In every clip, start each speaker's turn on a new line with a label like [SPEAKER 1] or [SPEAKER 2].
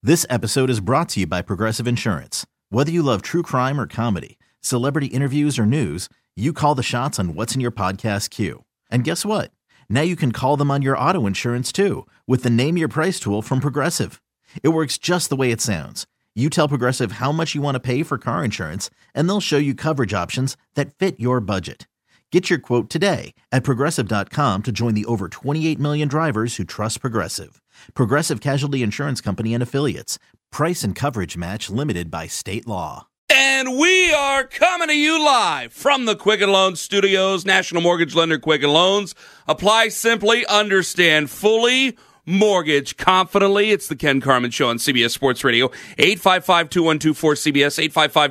[SPEAKER 1] This episode is brought to you by Progressive Insurance. Whether you love true crime or comedy, celebrity interviews or news, you call the shots on what's in your podcast queue. And guess what? Now you can call them on your auto insurance too with the Name Your Price tool from Progressive. It works just the way it sounds. You tell Progressive how much you want to pay for car insurance, and they'll show you coverage options that fit your budget. Get your quote today at Progressive.com to join the over 28 million drivers who trust Progressive. Progressive Casualty Insurance Company and Affiliates. Price and coverage match limited by state law.
[SPEAKER 2] And we are coming to you live from the Quicken Loans Studios. National Mortgage Lender Quicken Loans. Apply simply, understand fully, mortgage confidently. It's the Ken Carman Show on CBS Sports Radio. 855-212-4CBS,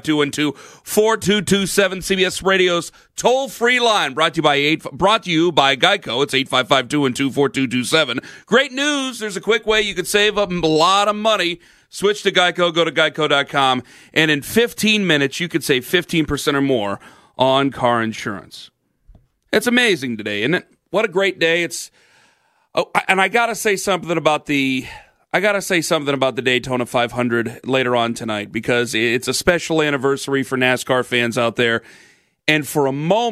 [SPEAKER 2] 855-212-4227. CBS Radio's toll-free line brought to you by Geico. It's 855-212-4227. Great news. There's a quick way you could save up a lot of money. Switch to Geico, go to geico.com, and in 15 minutes, you could save 15% or more on car insurance. It's amazing today, isn't it? What a great day. And I gotta say something about the Daytona 500 later on tonight, because it's a special anniversary for NASCAR fans out there. And for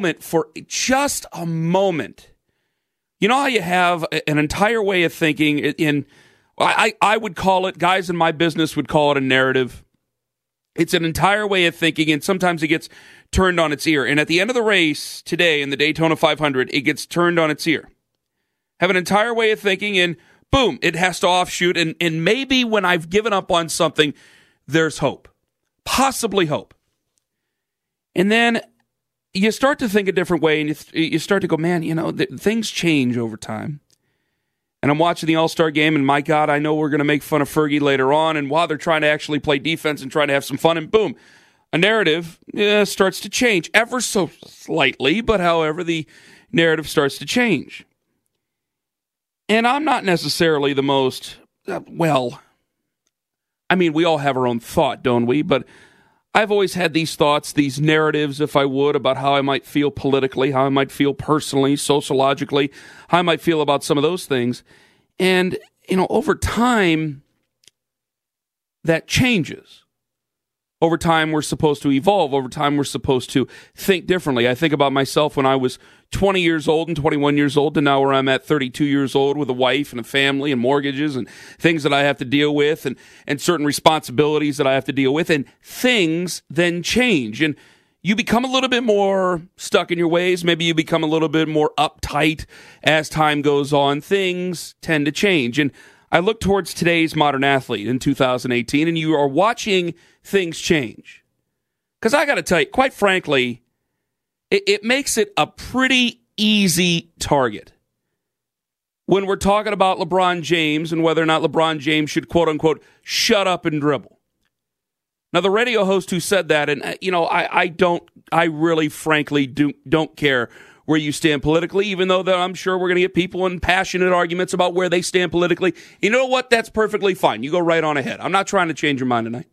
[SPEAKER 2] just a moment, you know how you have an entire way of thinking I would call it, guys in my business would call it a narrative. It's an entire way of thinking, and sometimes it gets turned on its ear. And at the end of the race today in the Daytona 500, it gets turned on its ear. Have an entire way of thinking, and boom, it has to offshoot. And maybe when I've given up on something, there's hope. Possibly hope. And then you start to think a different way, and you start to go, man, things change over time. And I'm watching the All-Star game, and my God, I know we're going to make fun of Fergie later on, and while they're trying to actually play defense and trying to have some fun, and boom, a narrative starts to change ever so slightly, but however, the narrative starts to change. And I'm not necessarily the most, we all have our own thought, don't we? But I've always had these thoughts, these narratives, if I would, about how I might feel politically, how I might feel personally, sociologically, how I might feel about some of those things. And, over time, that changes. Over time, we're supposed to evolve. Over time, we're supposed to think differently. I think about myself when I was 20 years old and 21 years old, and now where I'm at 32 years old with a wife and a family and mortgages and things that I have to deal with and certain responsibilities that I have to deal with. And things then change. And you become a little bit more stuck in your ways. Maybe you become a little bit more uptight as time goes on. Things tend to change. And I look towards today's modern athlete in 2018, and you are watching things change. Because I got to tell you, quite frankly, it makes it a pretty easy target. When we're talking about LeBron James and whether or not LeBron James should, quote-unquote, shut up and dribble. Now, the radio host who said that, and, I really, frankly, don't care where you stand politically, even though that I'm sure we're going to get people in passionate arguments about where they stand politically. You know what? That's perfectly fine. You go right on ahead. I'm not trying to change your mind tonight.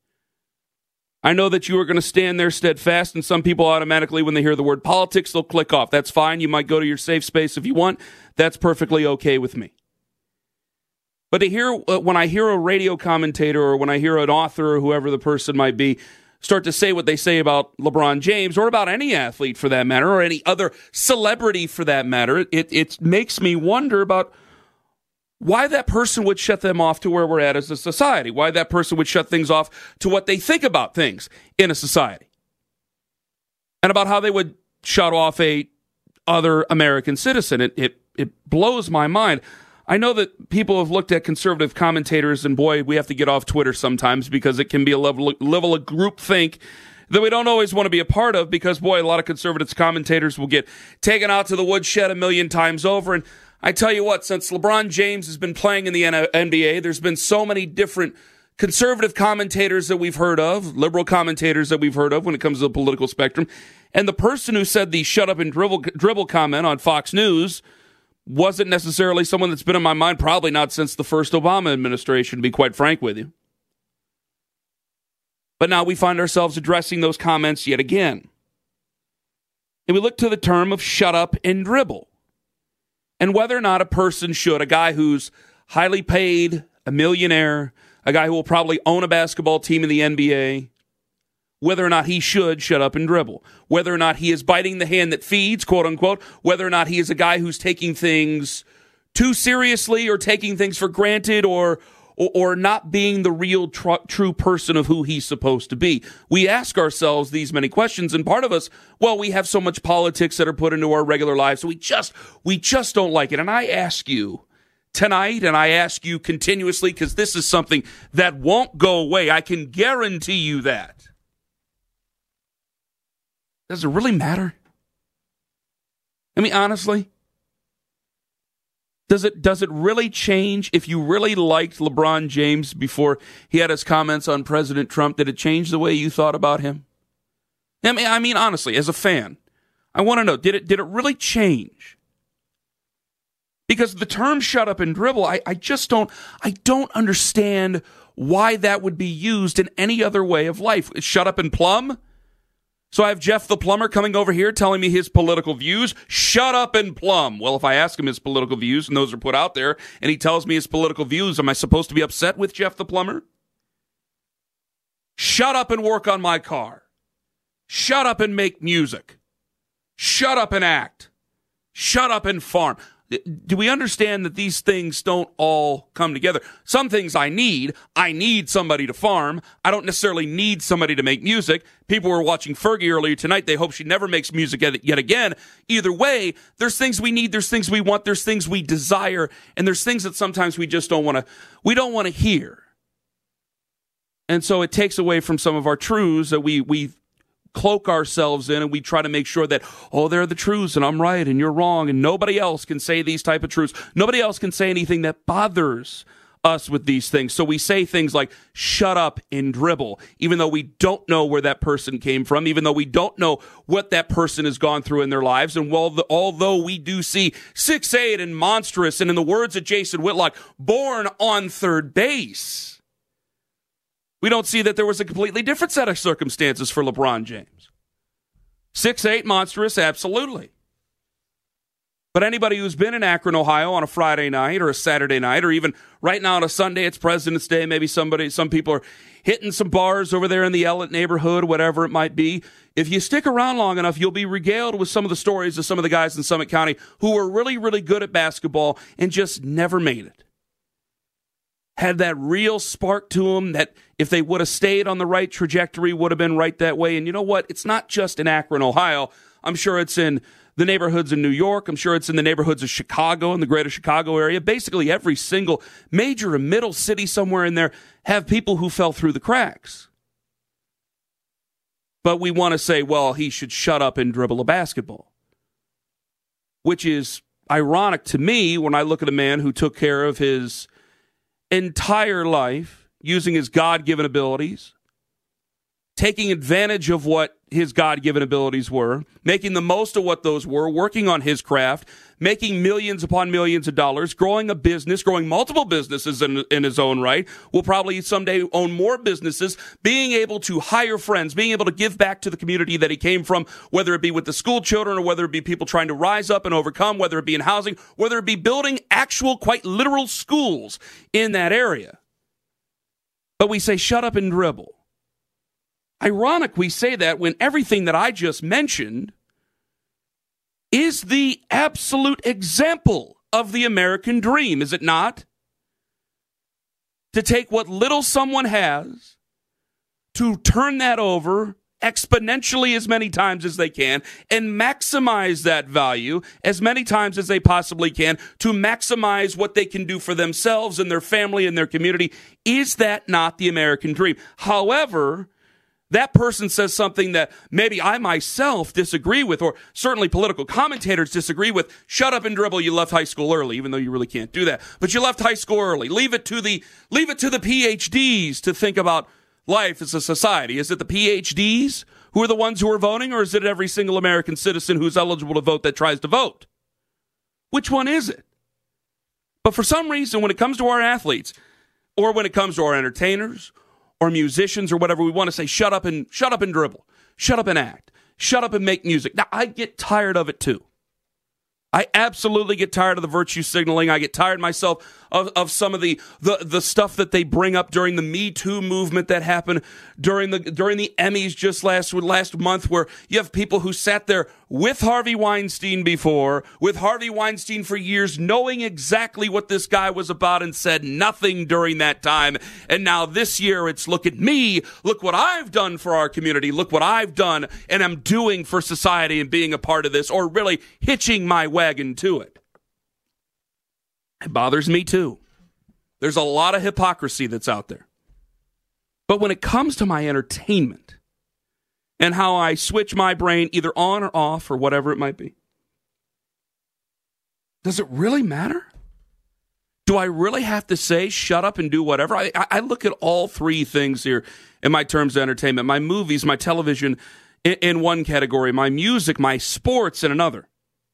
[SPEAKER 2] I know that you are going to stand there steadfast, and some people automatically, when they hear the word politics, they'll click off. That's fine. You might go to your safe space if you want. That's perfectly okay with me. But when I hear a radio commentator or when I hear an author or whoever the person might be start to say what they say about LeBron James or about any athlete for that matter or any other celebrity for that matter, it makes me wonder about why that person would shut them off to where we're at as a society, why that person would shut things off to what they think about things in a society, and about how they would shut off a other American citizen. It blows my mind. I know that people have looked at conservative commentators, and boy, we have to get off Twitter sometimes because it can be a level of groupthink that we don't always want to be a part of because, boy, a lot of conservative commentators will get taken out to the woodshed a million times over. And I tell you what, since LeBron James has been playing in the NBA, there's been so many different conservative commentators that we've heard of, liberal commentators that we've heard of when it comes to the political spectrum. And the person who said the shut up and dribble comment on Fox News wasn't necessarily someone that's been in my mind, probably not since the first Obama administration, to be quite frank with you. But now we find ourselves addressing those comments yet again. And we look to the term of shut up and dribble. And whether or not a person should, a guy who's highly paid, a millionaire, a guy who will probably own a basketball team in the NBA, whether or not he should shut up and dribble, whether or not he is biting the hand that feeds, quote unquote, whether or not he is a guy who's taking things too seriously or taking things for granted or not being the real true person of who he's supposed to be. We ask ourselves these many questions, and part of us, well, we have so much politics that are put into our regular lives, so we just don't like it. And I ask you tonight, and I ask you continuously, because this is something that won't go away. I can guarantee you that. Does it really matter? I mean, honestly, does it really change if you really liked LeBron James before he had his comments on President Trump? Did it change the way you thought about him? I mean, honestly, as a fan, I want to know, did it really change? Because the term "shut up and dribble," I don't understand why that would be used in any other way of life. Shut up and plumb? So I have Jeff the plumber coming over here telling me his political views. Shut up and plumb. Well, if I ask him his political views, and those are put out there, and he tells me his political views, am I supposed to be upset with Jeff the plumber? Shut up and work on my car. Shut up and make music. Shut up and act. Shut up and farm. Do we understand that these things don't all come together? Some things I need somebody to farm. I don't necessarily need somebody to make music. People were watching Fergie earlier tonight. They hope she never makes music yet again. Either way, there's things we need, there's things we want, there's things we desire, and there's things that sometimes we just don't want to hear. And so it takes away from some of our truths that we cloak ourselves in, and we try to make sure that, oh, they're the truths and I'm right and you're wrong, and nobody else can say these type of truths. Nobody else can say anything that bothers us with these things. So we say things like shut up and dribble, even though we don't know where that person came from, even though we don't know what that person has gone through in their lives. And although we do see 6'8" and monstrous, and in the words of Jason Whitlock, born on third base, we don't see that there was a completely different set of circumstances for LeBron James. 6'8", monstrous, absolutely. But anybody who's been in Akron, Ohio on a Friday night or a Saturday night, or even right now on a Sunday, it's President's Day, maybe some people are hitting some bars over there in the Ellet neighborhood, whatever it might be. If you stick around long enough, you'll be regaled with some of the stories of some of the guys in Summit County who were really, really good at basketball and just never made it. Had that real spark to them that if they would have stayed on the right trajectory would have been right that way. And you know what? It's not just in Akron, Ohio. I'm sure it's in the neighborhoods in New York. I'm sure it's in the neighborhoods of Chicago and the greater Chicago area. Basically, every single major and middle city somewhere in there have people who fell through the cracks. But we want to say, well, he should shut up and dribble a basketball, which is ironic to me when I look at a man who took care of his entire life using his God-given abilities, taking advantage of what his God-given abilities were, making the most of what those were, working on his craft, making millions upon millions of dollars, growing a business, growing multiple businesses in his own right, will probably someday own more businesses, being able to hire friends, being able to give back to the community that he came from, whether it be with the school children or whether it be people trying to rise up and overcome, whether it be in housing, whether it be building actual, quite literal schools in that area. But we say, shut up and dribble. Ironic we say that when everything that I just mentioned is the absolute example of the American dream, is it not? To take what little someone has, to turn that over exponentially as many times as they can, and maximize that value as many times as they possibly can, to maximize what they can do for themselves and their family and their community. Is that not the American dream? However, that person says something that maybe I myself disagree with, or certainly political commentators disagree with. Shut up and dribble. You left high school early, even though you really can't do that. But you left high school early. Leave it to the PhDs to think about life as a society. Is it the PhDs who are the ones who are voting, or is it every single American citizen who's eligible to vote that tries to vote? Which one is it? But for some reason, when it comes to our athletes, or when it comes to our entertainers, or musicians or whatever, we want to say, shut up and dribble, shut up and act, shut up and make music. Now, I get tired of it too. I absolutely get tired of the virtue signaling. I get tired myself of some of the stuff that they bring up during the Me Too movement that happened during the Emmys just last month, where you have people who sat there with Harvey Weinstein before, with Harvey Weinstein for years, knowing exactly what this guy was about and said nothing during that time. And now this year it's, look at me, look what I've done for our community, look what I've done and I'm doing for society and being a part of this, or really hitching my wagon to it. It bothers me too. There's a lot of hypocrisy that's out there. But when it comes to my entertainment and how I switch my brain either on or off or whatever it might be, does it really matter? Do I really have to say shut up and do whatever? I look at all three things here in my terms of entertainment. My movies, my television in one category, my music, my sports in another.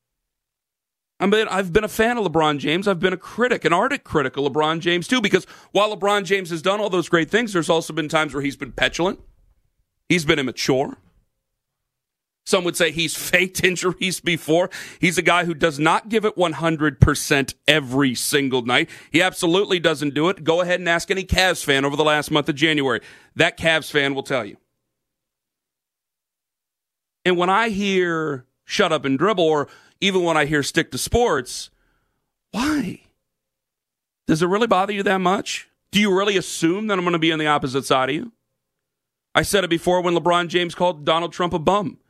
[SPEAKER 2] I've been a fan of LeBron James. I've been a critic, an ardent critic of LeBron James too, because while LeBron James has done all those great things, there's also been times where he's been petulant. He's been immature. Some would say he's faked injuries before. He's a guy who does not give it 100% every single night. He absolutely doesn't do it. Go ahead and ask any Cavs fan over the last month of January. That Cavs fan will tell you. And when I hear shut up and dribble, or even when I hear stick to sports, why? Does it really bother you that much? Do you really assume that I'm going to be on the opposite side of you? I said it before when LeBron James called Donald Trump a bum.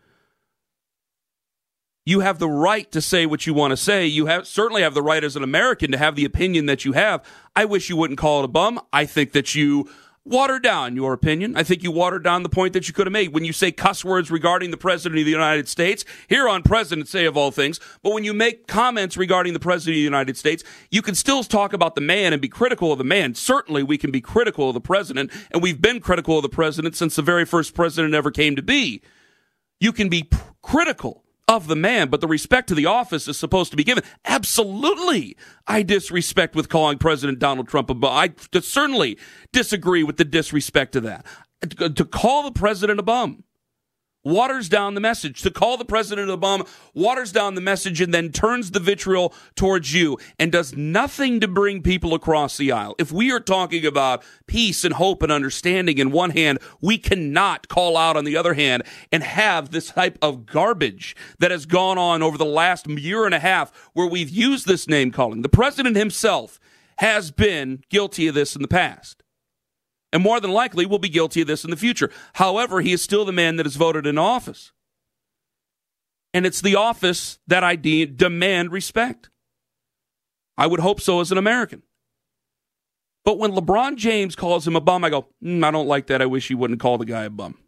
[SPEAKER 2] You have the right to say what you want to say. You certainly have the right as an American to have the opinion that you have. I wish you wouldn't call it a bum. I think that you watered down your opinion. I think you watered down the point that you could have made when you say cuss words regarding the President of the United States, here on President's Day of all things. But when you make comments regarding the President of the United States, you can still talk about the man and be critical of the man. Certainly we can be critical of the president, and we've been critical of the president since the very first president ever came to be. You can be critical of the man, but the respect to the office is supposed to be given. Absolutely, I disrespect with calling President Donald Trump a bum. I certainly disagree with the disrespect to that. To call the president a bum waters down the message. To call the president a bum waters down the message and then turns the vitriol towards you and does nothing to bring people across the aisle. If we are talking about peace and hope and understanding in one hand, we cannot call out on the other hand and have this type of garbage that has gone on over the last year and a half where we've used this name calling. The president himself has been guilty of this in the past, and more than likely will be guilty of this in the future. However, he is still the man that is voted in office. And it's the office that I demand respect. I would hope so as an American. But when LeBron James calls him a bum, I go, I don't like that. I wish he wouldn't call the guy a bum.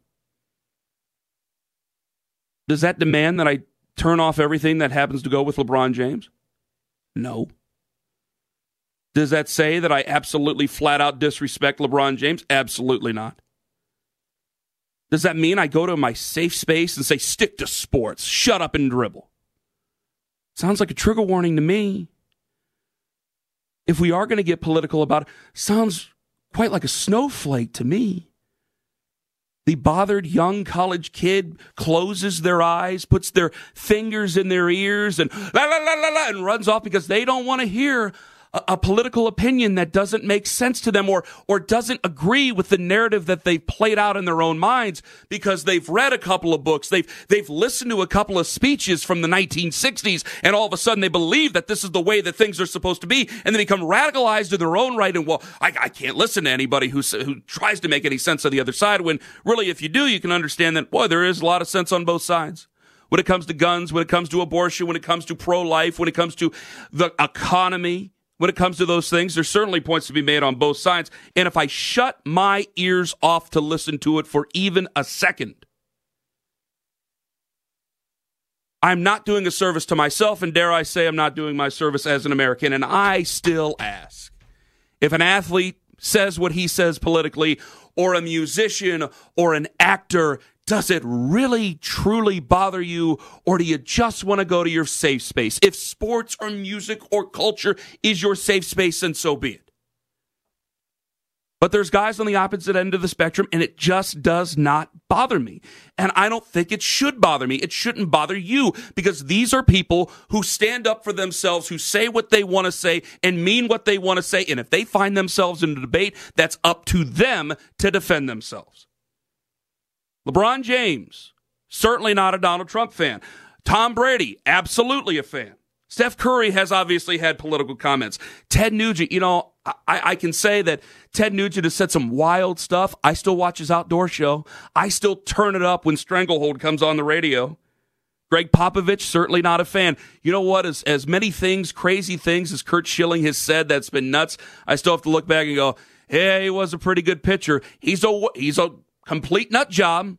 [SPEAKER 2] Does that demand that I turn off everything that happens to go with LeBron James? No. Does that say that I absolutely flat out disrespect LeBron James? Absolutely not. Does that mean I go to my safe space and say, stick to sports, shut up and dribble? Sounds like a trigger warning to me. If we are going to get political about it, sounds quite like a snowflake to me. The bothered young college kid closes their eyes, puts their fingers in their ears, and la la la la la, and runs off because they don't want to hear a political opinion that doesn't make sense to them or doesn't agree with the narrative that they've played out in their own minds because they've read a couple of books, they've listened to a couple of speeches from the 1960s, and all of a sudden they believe that this is the way that things are supposed to be, and they become radicalized in their own right, and well, I can't listen to anybody who tries to make any sense on the other side, when really if you do, you can understand that, boy, there is a lot of sense on both sides. When it comes to guns, when it comes to abortion, when it comes to pro-life, when it comes to the economy, when it comes to those things, there's certainly points to be made on both sides. And if I shut my ears off to listen to it for even a second, I'm not doing a service to myself, and dare I say I'm not doing my service as an American. And I still ask, if an athlete says what he says politically, or a musician or an actor, does it really, truly bother you, or do you just want to go to your safe space? If sports or music or culture is your safe space, then so be it. But there's guys on the opposite end of the spectrum, and it just does not bother me. And I don't think it should bother me. It shouldn't bother you, because these are people who stand up for themselves, who say what they want to say and mean what they want to say. And if they find themselves in a debate, that's up to them to defend themselves. LeBron James, certainly not a Donald Trump fan. Tom Brady, absolutely a fan. Steph Curry has obviously had political comments. Ted Nugent, I can say that Ted Nugent has said some wild stuff. I still watch his outdoor show. I still turn it up when Stranglehold comes on the radio. Greg Popovich, certainly not a fan. You know what? As many things, crazy things, as Curt Schilling has said, that's been nuts. I still have to look back and go, hey, he was a pretty good pitcher. He's a complete nut job.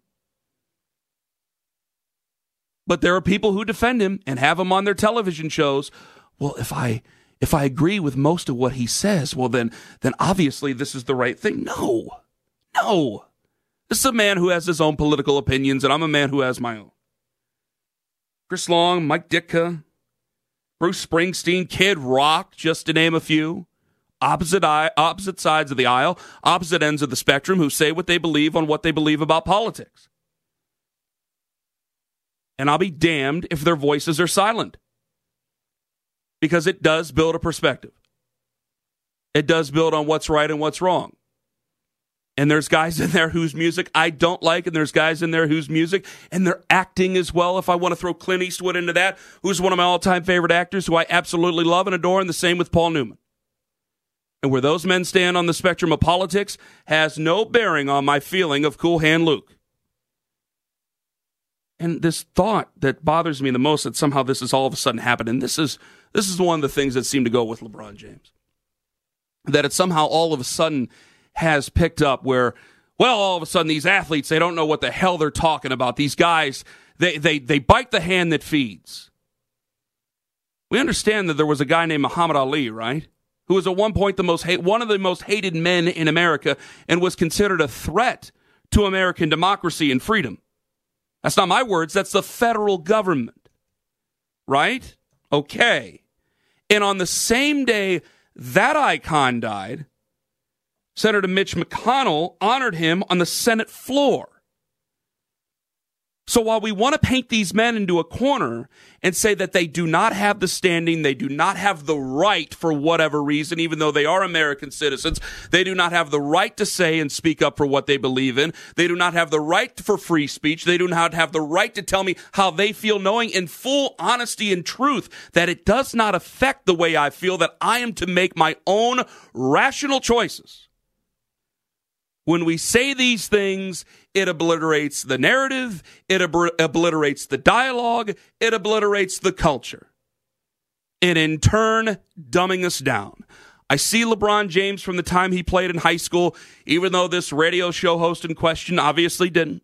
[SPEAKER 2] But there are people who defend him and have him on their television shows. Well, if I agree with most of what he says, well, then obviously this is the right thing. No. This is a man who has his own political opinions, and I'm a man who has my own. Chris Long, Mike Ditka, Bruce Springsteen, Kid Rock, just to name a few. Opposite sides of the aisle, opposite ends of the spectrum, who say what they believe on what they believe about politics. And I'll be damned if their voices are silent. Because it does build a perspective. It does build on what's right and what's wrong. And there's guys in there whose music I don't like, and there's guys in there whose music, and they're acting as well, if I want to throw Clint Eastwood into that, who's one of my all-time favorite actors, who I absolutely love and adore, and the same with Paul Newman. And where those men stand on the spectrum of politics has no bearing on my feeling of Cool Hand Luke. And this thought that bothers me the most, that somehow this has all of a sudden happened, and this is one of the things that seem to go with LeBron James, that it somehow all of a sudden has picked up where, well, all of a sudden these athletes, they don't know what the hell they're talking about. These guys, they bite the hand that feeds. We understand that there was a guy named Muhammad Ali, right, who was at one point one of the most hated men in America and was considered a threat to American democracy and freedom. That's not my words. That's the federal government. Right? Okay. And on the same day that icon died, Senator Mitch McConnell honored him on the Senate floor. So while we want to paint these men into a corner and say that they do not have the standing, they do not have the right for whatever reason, even though they are American citizens, they do not have the right to say and speak up for what they believe in. They do not have the right for free speech. They do not have the right to tell me how they feel, knowing in full honesty and truth that it does not affect the way I feel, that I am to make my own rational choices. When we say these things, it obliterates the narrative, it obliterates the dialogue, it obliterates the culture. And in turn, dumbing us down. I see LeBron James from the time he played in high school, even though this radio show host in question obviously didn't.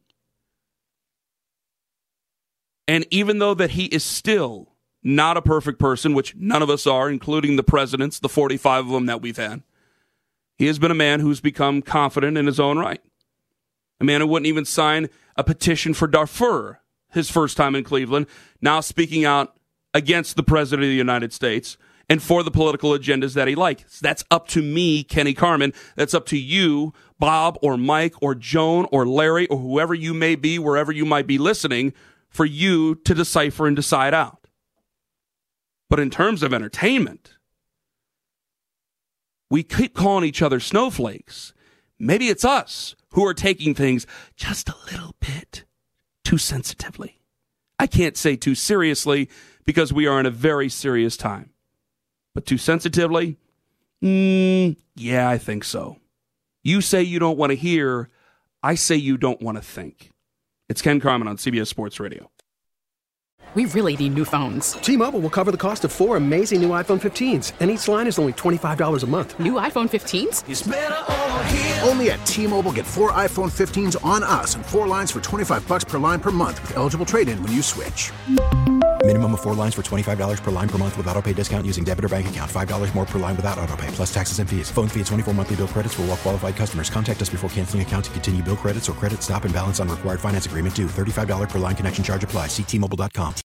[SPEAKER 2] And even though that he is still not a perfect person, which none of us are, including the presidents, the 45 of them that we've had, he has been a man who's become confident in his own right. A man who wouldn't even sign a petition for Darfur his first time in Cleveland, now speaking out against the President of the United States and for the political agendas that he likes. That's up to me, Kenny Carmen. That's up to you, Bob or Mike or Joan or Larry or whoever you may be, wherever you might be listening, for you to decipher and decide out. But in terms of entertainment, we keep calling each other snowflakes. Maybe it's us who are taking things just a little bit too sensitively. I can't say too seriously because we are in a very serious time. But too sensitively? Yeah, I think so. You say you don't want to hear. I say you don't want to think. It's Ken Carmen on CBS Sports Radio.
[SPEAKER 3] We really need new phones.
[SPEAKER 4] T-Mobile will cover the cost of 4 amazing new iPhone 15s, and each line is only $25 a month.
[SPEAKER 3] New iPhone 15s?
[SPEAKER 5] It's better over here. Only at T-Mobile, get 4 iPhone 15s on us and 4 lines for $25 per line per month with eligible trade-in when you switch.
[SPEAKER 6] Minimum of 4 lines for $25 per line per month with autopay discount using debit or bank account. $5 more per line without autopay, plus taxes and fees. Phone fee at 24 monthly bill credits for well-qualified customers. Contact us before canceling account to continue bill credits or credit stop and balance on required finance agreement due. $35 per line connection charge applies. See T-Mobile.com.